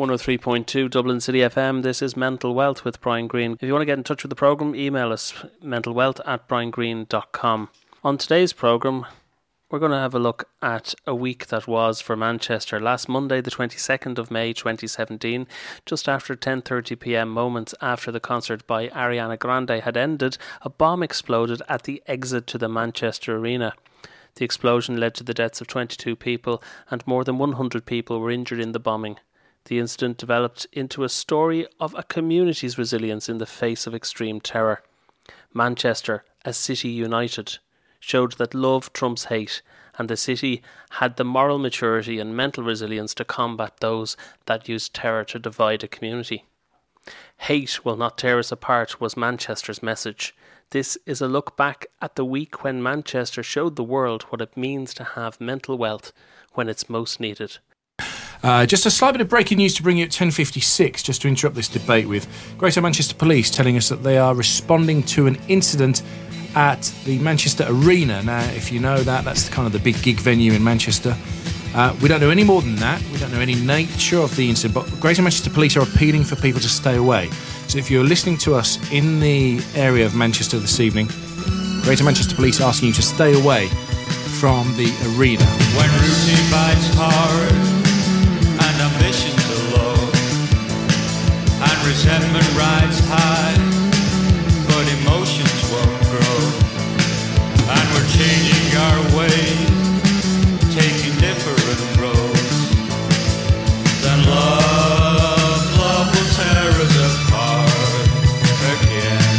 103.2 Dublin City FM. This is Mental Wealth with Brian Greene. If you want to get in touch with the programme, email us mentalwealth@briangreene.com. On today's programme, we're going to have a look at a week that was for Manchester. Last Monday, the 22nd of May 2017, just after 10:30pm, moments after the concert by Ariana Grande had ended, a bomb exploded at the exit to the Manchester Arena. The explosion led to the deaths of 22 people and more than 100 people were injured in the bombing. The incident developed into a story of a community's resilience in the face of extreme terror. Manchester, a city united, showed that love trumps hate, and the city had the moral maturity and mental resilience to combat those that use terror to divide a community. Hate will not tear us apart was Manchester's message. This is a look back at the week when Manchester showed the world what it means to have mental wealth when it's most needed. Just a slight bit of breaking news to bring you at 10:56, just to interrupt this debate, with Greater Manchester Police telling us that they are responding to an incident at the Manchester Arena. Now, if you know that, that's kind of the big gig venue in Manchester. We don't know any more than that. We don't know any nature of the incident, but Greater Manchester Police are appealing for people to stay away. So if you're listening to us in the area of Manchester this evening, Greater Manchester Police are asking you to stay away from the arena. When routine bites hard and ambitions are low and resentment rides high, but emotions won't grow, and we're changing our ways, taking different roads, then love will tear us apart again.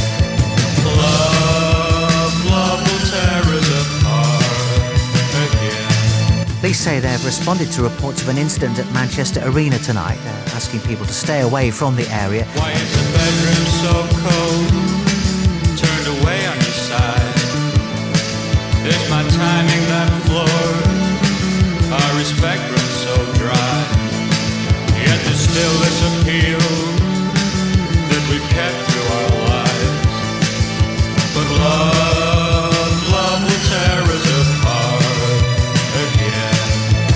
Love will tear us apart again. Police say they've responded to reports of an incident at Manchester Arena tonight. They're asking people to stay away from the area. Why is the bedroom so cold? Turned away on your side. Is my timing that floored? Our respect runs so dry. Yet there's still this appeal that we've kept through our lives. But love will tear us apart again.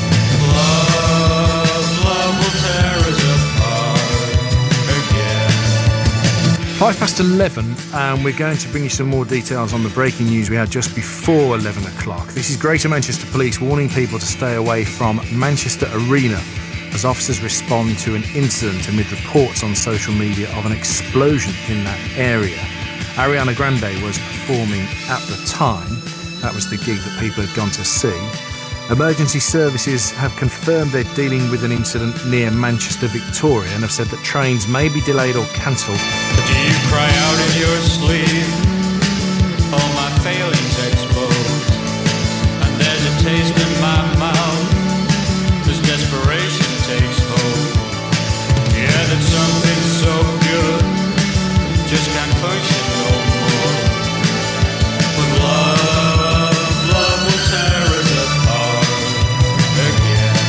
Love will tear us apart again. 11:05, and we're going to bring you some more details on the breaking news we had just before 11 o'clock. This is Greater Manchester Police warning people to stay away from Manchester Arena as officers respond to an incident amid reports on social media of an explosion in that area. Ariana Grande was performing at the time. That was the gig that people had gone to see. Emergency services have confirmed they're dealing with an incident near Manchester, Victoria, and have said that trains may be delayed or cancelled. Do you cry out in your sleep? All my failings exposed, and there's a taste in my mouth as desperation takes hold. Yeah, that something so good just can't function no more. But love will tear us apart again.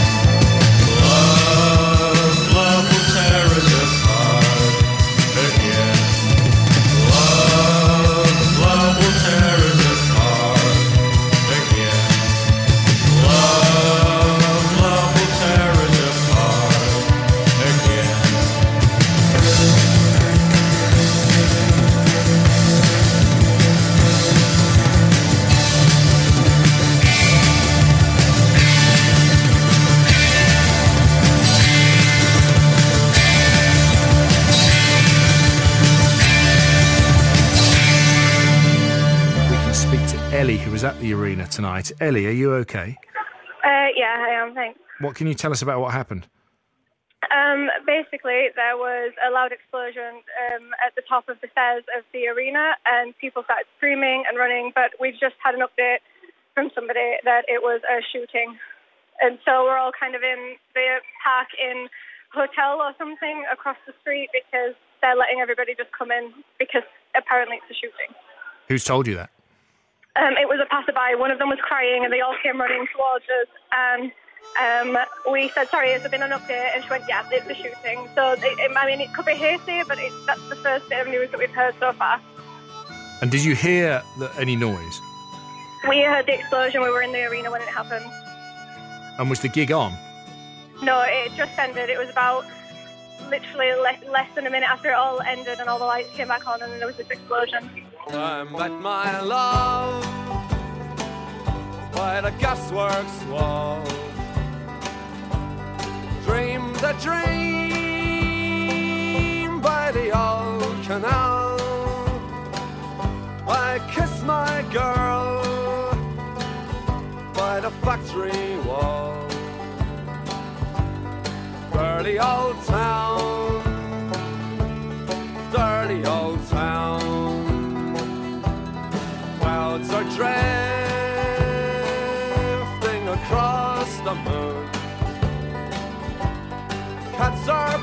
Love will tear us apart again. Love will tear us apart again. Love will tear us apart again. We can speak to Ellie, who was at the arena tonight. Ellie, are you okay? Yeah, I am, thanks. What can you tell us about what happened? Basically, there was a loud explosion at the top of the stairs of the arena, and people started screaming and running, but we've just had an update from somebody that it was a shooting. And so we're all kind of in the Park Inn hotel or something across the street because they're letting everybody just come in because apparently it's a shooting. Who's told you that? It was a passerby. One of them was crying and they all came running towards us. And we said, sorry, has there been an update? And she went, yeah, it's a shooting. So, it could be hearsay, but that's the first bit of news that we've heard so far. And did you hear any noise? We heard the explosion. We were in the arena when it happened. And was the gig on? No, it just ended. It was about literally less than a minute after it all ended and all the lights came back on, and then there was this explosion. I met my love by the gasworks wall. Dreamed a dream by the old canal. I kissed my girl by the factory wall. Dirty old town, dirty old town. Clouds are drifting across the moon. Cats are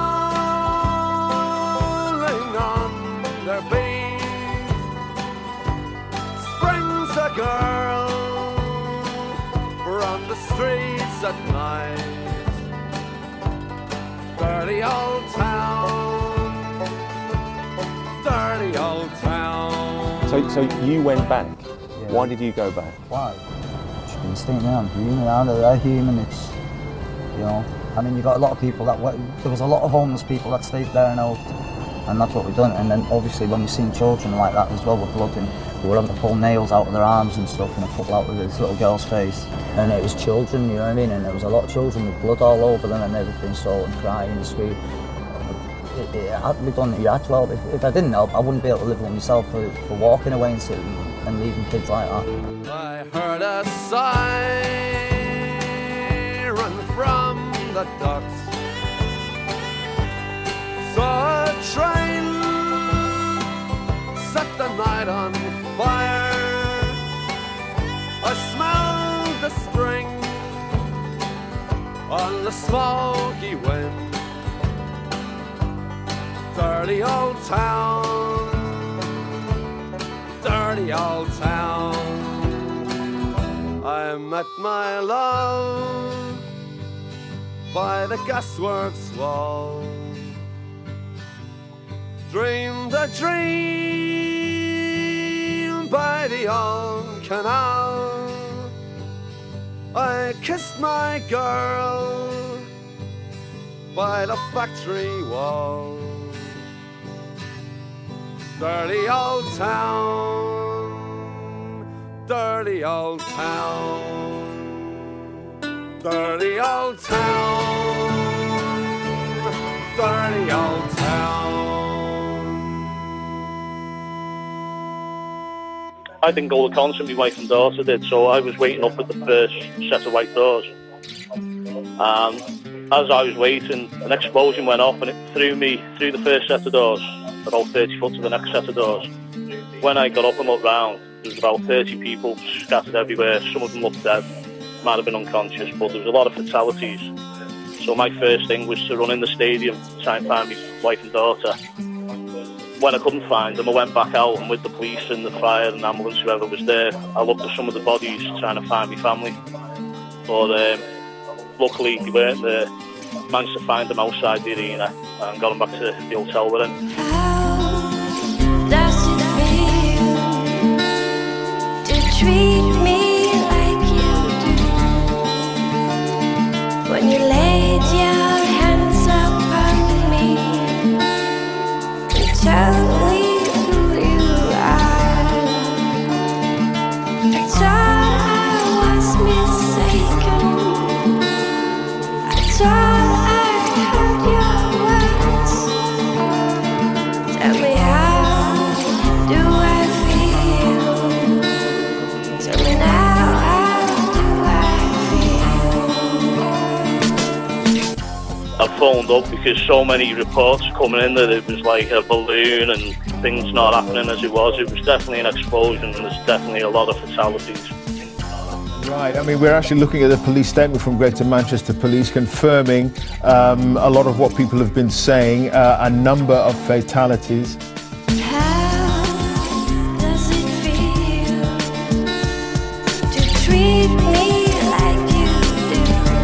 prowling on their beat. Spring's a girl from the streets at night. Dirty old town, dirty old town. So you went back. Yeah. Why did you go back? Why? Just instinct, man. They're human. It's, you know. I mean, you got a lot of people that there was a lot of homeless people that stayed there and helped, and that's what we've done. And then obviously when we've seen children like that as well with blood, and we were having to pull nails out of their arms and stuff, and a couple out of this little girl's face, and it was children, you know what I mean? And there was a lot of children with blood all over them and everything, so, and crying and screaming. It had to be done. You had to help. If I didn't help, I wouldn't be able to live with myself for walking away and sitting and leaving kids like that. I heard a siren from the docks. Saw a train set the night on fire. I smelled the spring on the smoky wind. Dirty old town, dirty old town. I met my love by the gasworks wall. Dreamed a dream by the old canal. I kissed my girl by the factory wall. Dirty old town, dirty old town, dirty old town, dirty old town. I didn't go to concert, my wife and daughter did, so I was waiting up at the first set of white doors. And as I was waiting, an explosion went off and it threw me through the first set of doors, about 30 foot to the next set of doors. When I got up and looked round, there was about 30 people scattered everywhere. Some of them looked dead, might have been unconscious, but there was a lot of fatalities. So my first thing was to run in the stadium to try and find my wife and daughter. When I couldn't find them, I went back out, and with the police and the fire and ambulance, whoever was there, I looked at some of the bodies trying to find my family. But luckily they weren't there. Managed to find them outside the arena and got them back to the hotel we're in. Does it feel to treat me like you do? When you laid your hands upon me and told me who you are, I thought I was mistaken. I thought I phoned up because so many reports coming in that it was like a balloon and things not happening as it was. It was definitely an explosion and there's definitely a lot of fatalities. Right, I mean, we're actually looking at the police statement from Greater Manchester Police confirming a lot of what people have been saying, a number of fatalities. How does it feel to treat me like you do?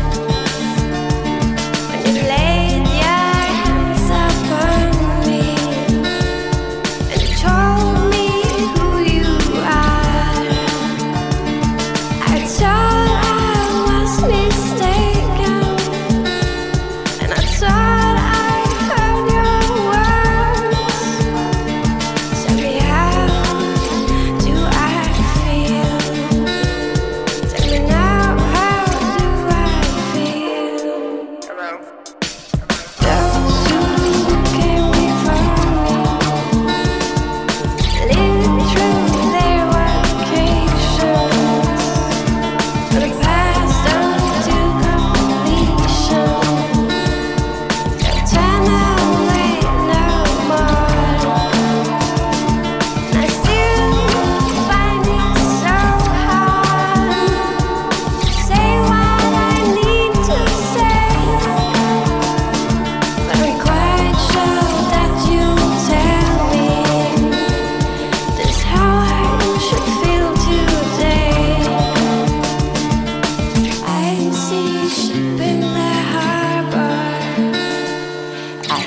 When you laid your hands upon me and told me who you are, I thought I was mistaken, and I thought I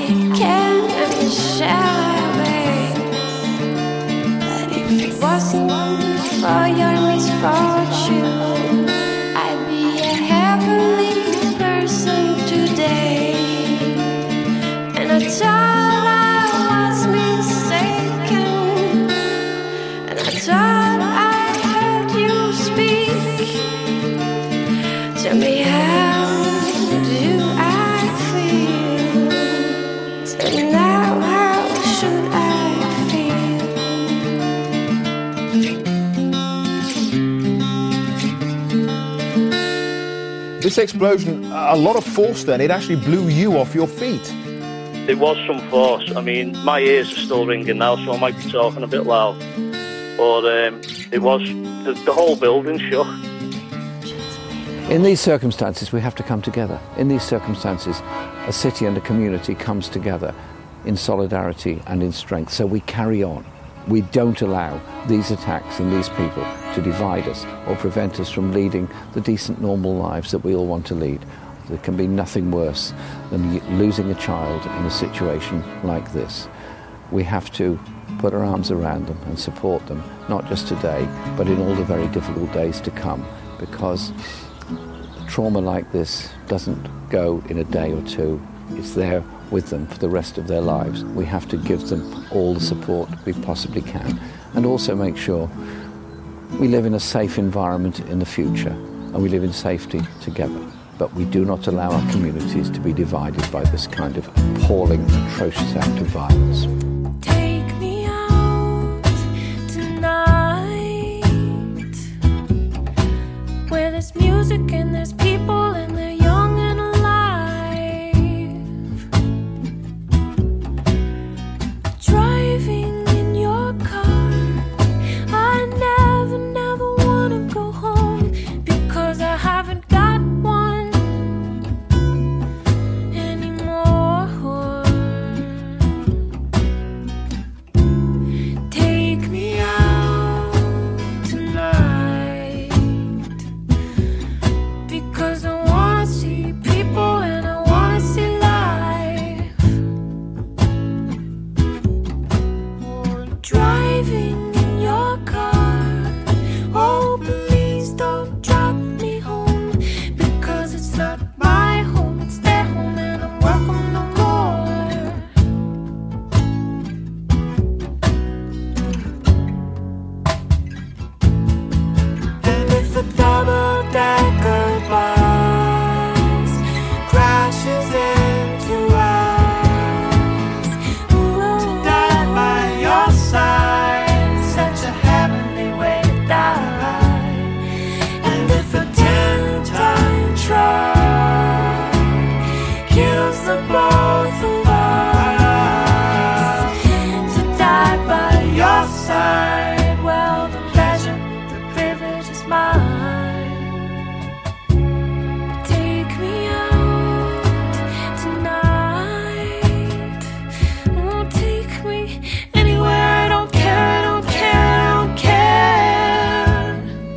can and shall obey. But if it wasn't for your misfortune, I'd be a heavenly person today. And I thought I was mistaken, and I thought I heard you speak. Tell me, how do I feel? Tell me now, how should I feel? This explosion, a lot of force then, it actually blew you off your feet. There was some force. I mean, my ears are still ringing now, so I might be talking a bit loud. But it was, the whole building shook. In these circumstances, we have to come together. In these circumstances, a city and a community comes together in solidarity and in strength. So we carry on. We don't allow these attacks and these people to divide us or prevent us from leading the decent, normal lives that we all want to lead. There can be nothing worse than losing a child in a situation like this. We have to put our arms around them and support them, not just today, but in all the very difficult days to come, because trauma like this doesn't go in a day or two. It's there with them for the rest of their lives. We have to give them all the support we possibly can, and also make sure we live in a safe environment in the future, and we live in safety together. But we do not allow our communities to be divided by this kind of appalling, atrocious act of violence. Take me out tonight, where there's music and there's people and they're young and alive. Driving in your car, I never wanna go home, because I haven't got one anymore. Take me out tonight, because I wanna see people and I wanna see life. Driving in your car, oh please don't drop me home, because it's not my home, it's their home, and I'm welcome no more. And if a double-decker bus crashes into us, to die by your side, such a heavenly way to die. And if a 10-ton truck kills the both of us, to die by your side, well, the pleasure, the privilege is mine. Take me out tonight. Oh, take me anywhere. I don't care, I don't care, I don't care.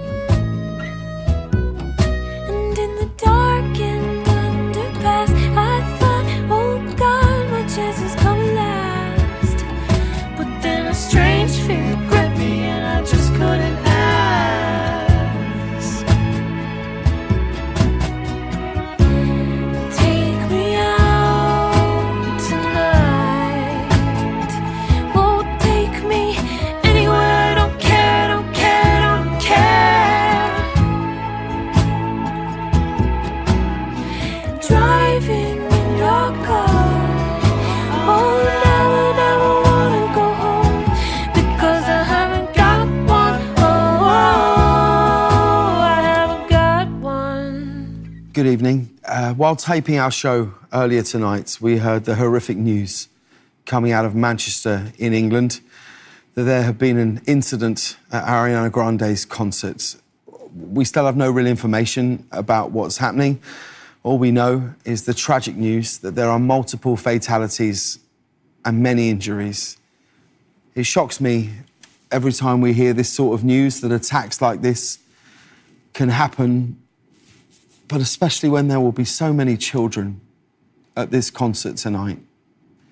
And in the darkened underpass, I thought, oh God, my chances come last. But then a strange fear gripped me and I just couldn't ask. Take me out tonight. Oh, take me anywhere. I don't care, I don't care, I don't care. Driving in your car, oh, never wanna go home, because I haven't got one. Oh, I haven't got one. Good evening. While taping our show earlier tonight, we heard the horrific news coming out of Manchester in England that there had been an incident at Ariana Grande's concert. We still have no real information about what's happening. All we know is the tragic news that there are multiple fatalities and many injuries. It shocks me every time we hear this sort of news, that attacks like this can happen, but especially when there will be so many children at this concert tonight.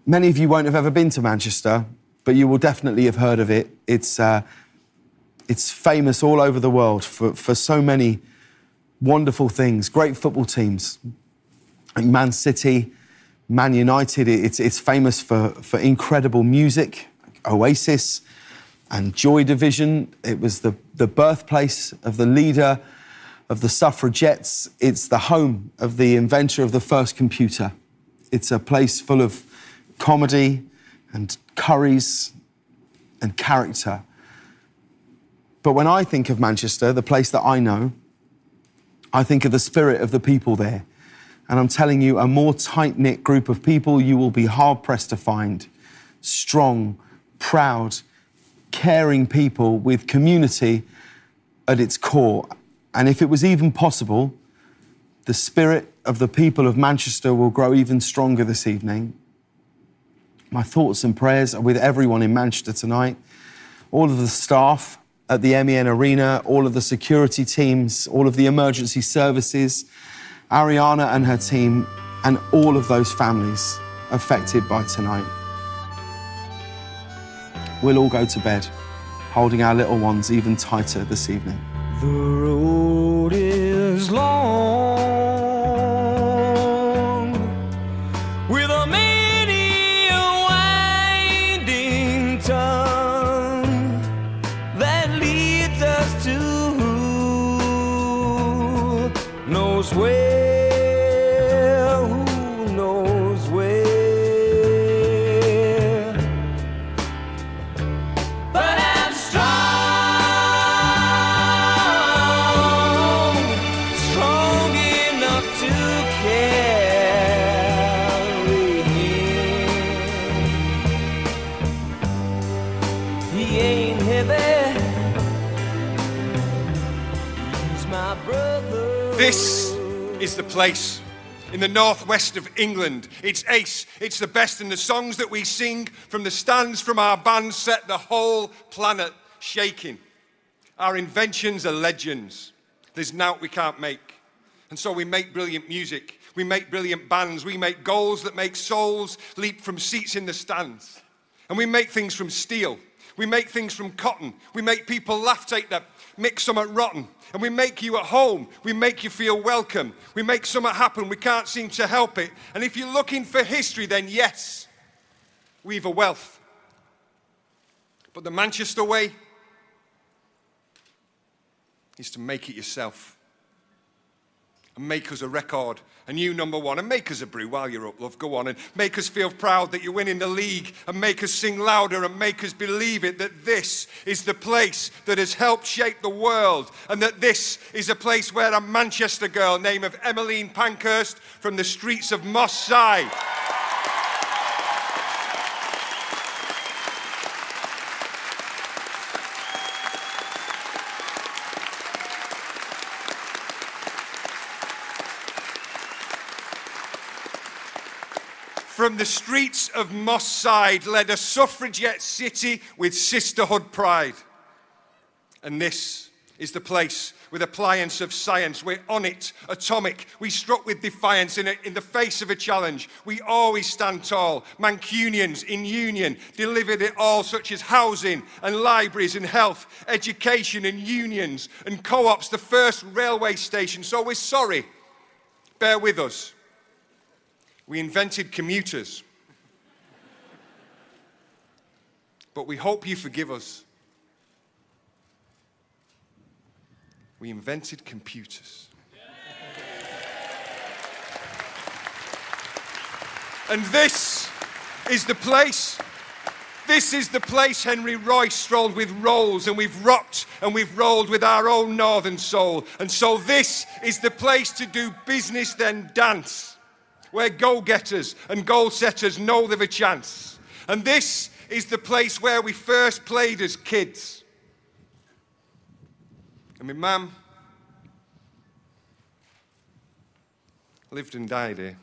Many of you won't have ever been to Manchester, but you will definitely have heard of it. It's famous all over the world for so many wonderful things. Great football teams, like Man City, Man United. It's famous for incredible music, Oasis and Joy Division. It was the birthplace of the leader of the suffragettes. It's the home of the inventor of the first computer. It's a place full of comedy and curries and character. But when I think of Manchester, the place that I know, I think of the spirit of the people there. And I'm telling you, a more tight-knit group of people you will be hard-pressed to find. Strong, proud, caring people with community at its core. And if it was even possible, the spirit of the people of Manchester will grow even stronger this evening. My thoughts and prayers are with everyone in Manchester tonight, all of the staff at the MEN Arena, all of the security teams, all of the emergency services, Ariana and her team, and all of those families affected by tonight. We'll all go to bed, holding our little ones even tighter this evening. The road is long, with a many a winding tongue that leads us to who knows where, who knows where. But I'm strong enough to carry him. He ain't heavy, he's my brother. This is the place in the northwest of England. It's ace, it's the best, and the songs that we sing from the stands from our band set the whole planet shaking. Our inventions are legends. There's nought we can't make. And so we make brilliant music. We make brilliant bands. We make goals that make souls leap from seats in the stands. And we make things from steel. We make things from cotton. We make people laugh, take that, mix something rotten. And we make you at home. We make you feel welcome. We make something happen. We can't seem to help it. And if you're looking for history, then yes, we've a wealth. But the Manchester way is to make it yourself. And make us a record, a new number one, and make us a brew while you're up, love. Go on and make us feel proud that you're winning the league, and make us sing louder, and make us believe it, that this is the place that has helped shape the world, and that this is a place where a Manchester girl named of Emmeline Pankhurst from the streets of Moss Side from the streets of Moss Side led a suffragette city with sisterhood pride. And this is the place with appliance of science. We're on it, atomic. We struck with defiance in the face of a challenge. We always stand tall. Mancunians in union delivered it all, such as housing and libraries and health, education and unions and co-ops, the first railway station. So we're sorry. Bear with us. We invented commuters. But we hope you forgive us. We invented computers. And this is the place Henry Royce strolled with rolls, and we've rocked and we've rolled with our own northern soul. And so this is the place to do business then dance, where go-getters and goal-setters know they've a chance. And this is the place where we first played as kids. And my mum lived and died here.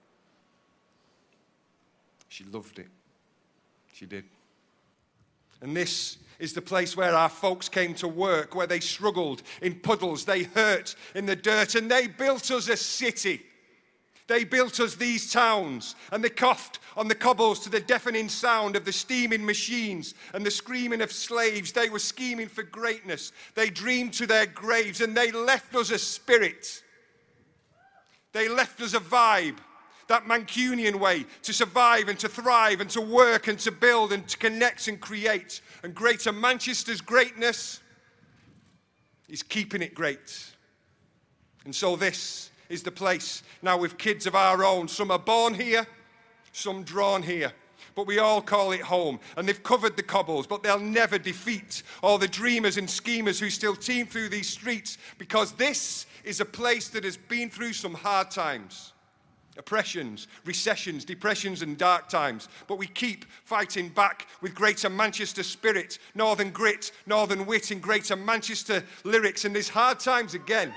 She loved it. She did. And this is the place where our folks came to work, where they struggled in puddles, they hurt in the dirt, and they built us a city. They built us these towns, and they coughed on the cobbles to the deafening sound of the steaming machines and the screaming of slaves. They were scheming for greatness. They dreamed to their graves, and they left us a spirit. They left us a vibe, that Mancunian way to survive and to thrive and to work and to build and to connect and create. And Greater Manchester's greatness is keeping it great. And so this is the place now with kids of our own. Some are born here, some drawn here, but we all call it home. And they've covered the cobbles, but they'll never defeat all the dreamers and schemers who still teem through these streets, because this is a place that has been through some hard times. Oppressions, recessions, depressions and dark times. But we keep fighting back with Greater Manchester spirit, northern grit, northern wit in Greater Manchester lyrics. And there's hard times again.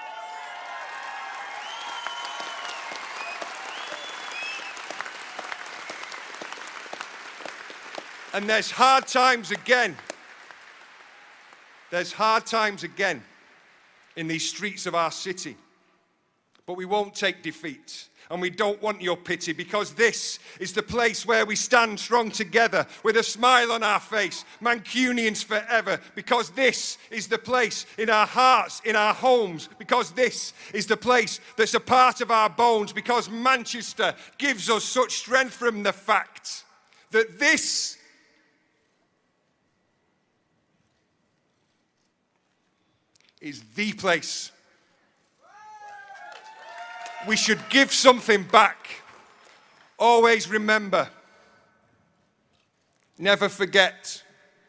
And there's hard times again. There's hard times again in these streets of our city. But we won't take defeat. And we don't want your pity, because this is the place where we stand strong together with a smile on our face, Mancunians forever, because this is the place in our hearts, in our homes, because this is the place that's a part of our bones, because Manchester gives us such strength from the fact that this is the place. We should give something back. Always remember. Never forget.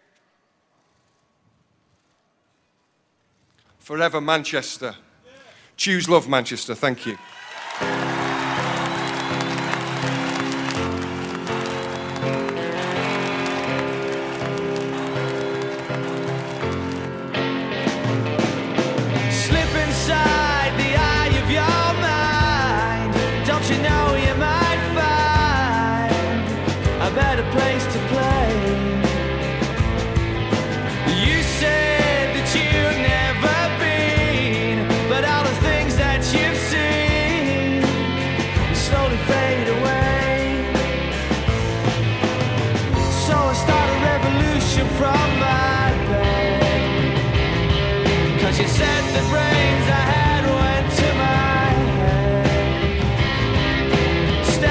Forever Manchester. Choose love, Manchester. Thank you. Brains I had went to my head.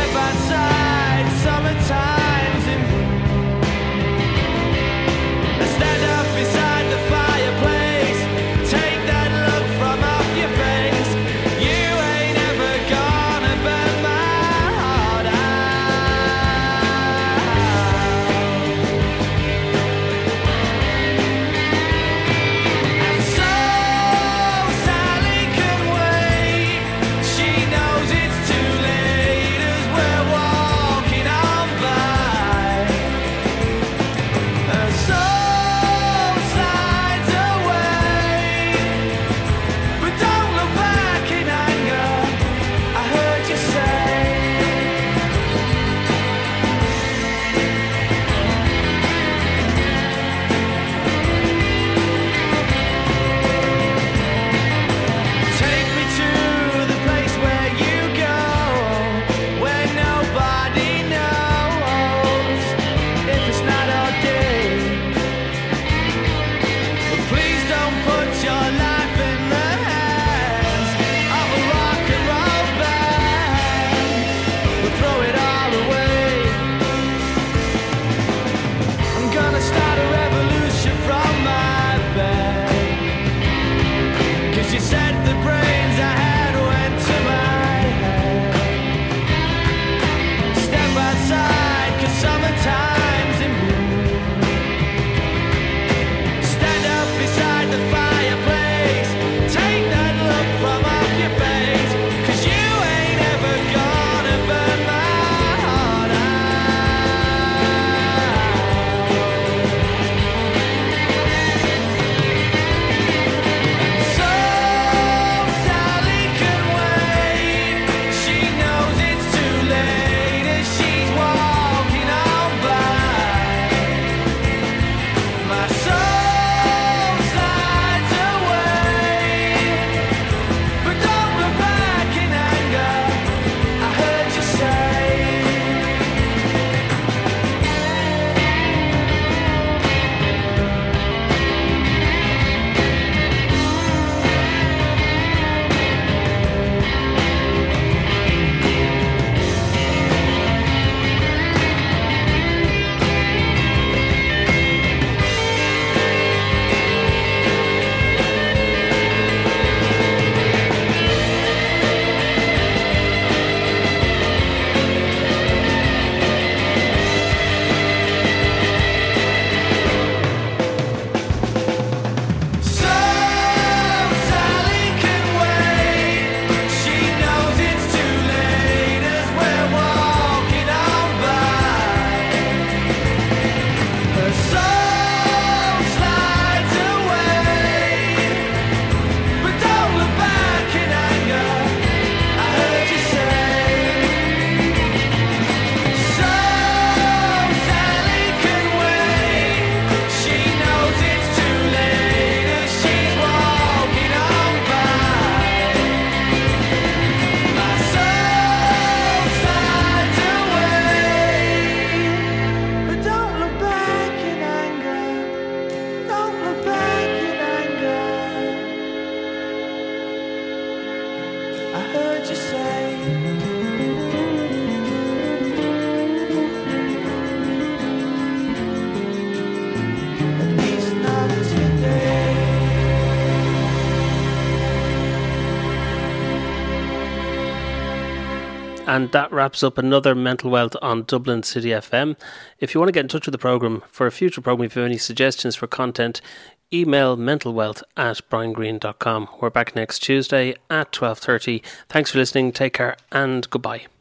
And that wraps up another Mental Wealth on Dublin City FM. If you want to get in touch with the programme for a future programme, if you have any suggestions for content, email mentalwealth@briangreen.com. We're back next Tuesday at 12:30. Thanks for listening. Take care and goodbye.